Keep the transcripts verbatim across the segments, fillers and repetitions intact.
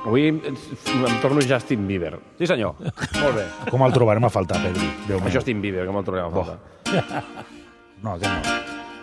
Avui em torno Justin Bieber. Sí, senyor. Molt bé. Com el trobarem a faltar, Pedri? Déu meu. Justin Bieber, com el trobarem a faltar. No, que no.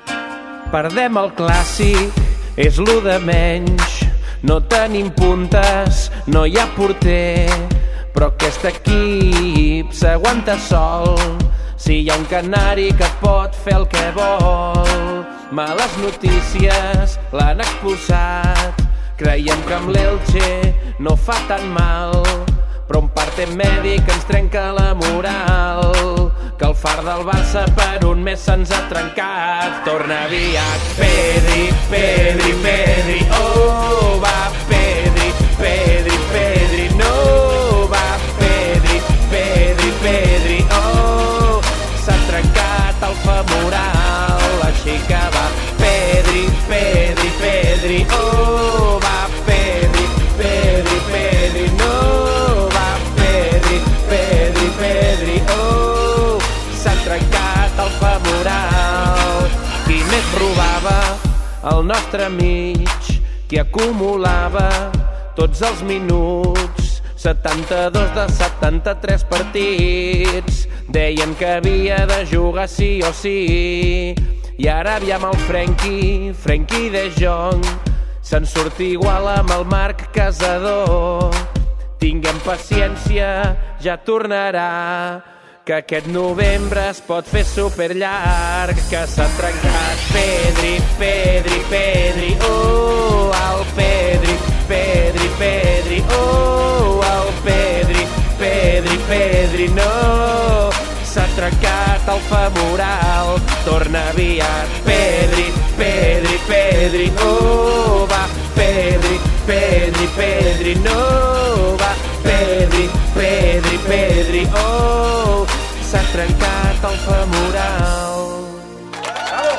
Perdem el clàssic, és lo de menys. No tenim puntes, no hi ha porter, però aquest equip s'aguanta sol. Si hi ha un canari que pot fer el que vol. Males notícies l'han expulsat. Creiem que amb l'Elche no fa tan mal, però un parte mèdic ens trenca la moral. Que el far del Barça per un mes se'ns ha trencat. Torna aviat Pedri, Pedri, Pedri, oh, va Pedri, Pedri, Pedri, no, va Pedri, Pedri, Pedri, oh, s'ha trencat el femoral, així que va Pedri, Pedri, Pedri, oh, va Pedri, Pedri, Pedri, no, va Pedri, Pedri, Pedri, oh, s'ha trencat el femoral. Qui més robava? El nostre mig, qui acumulava tots els minuts, setanta-dos de setanta-tres partits. Deien que havia de jugar sí o sí. I ara aviam el Frenkie, Frenkie de Jong, se'n surt igual amb el Marc Casador. Tinguem paciència, ja tornarà, que aquest novembre es pot fer superllarg, que s'ha trencat Pedri, Pedri, Pedri, oh, el Pedri, Pedri, Pedri, oh, el Pedri, Pedri, Pedri, no, s'ha trencat el femoral, torna aviat Pedri, Pedri, Pedri, oh, va Pedri, Pedri, Pedri, no, va Pedri, Pedri, Pedri, oh, s'ha trencat el femoral. Bravo!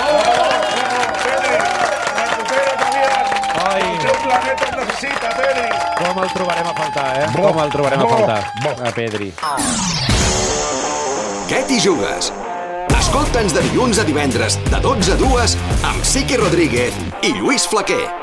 Bravo! Pedri! Recupera't aviat! Ai. El teu planeta et necessita, Pedri! Com el trobarem a faltar, eh? Bo, Com el trobarem bo, a faltar, bo. a Pedri. Què t'hi jugues? Escolta'ns de dilluns a divendres, de dotze a dues, amb Siqui Rodríguez i Lluís Flaquer.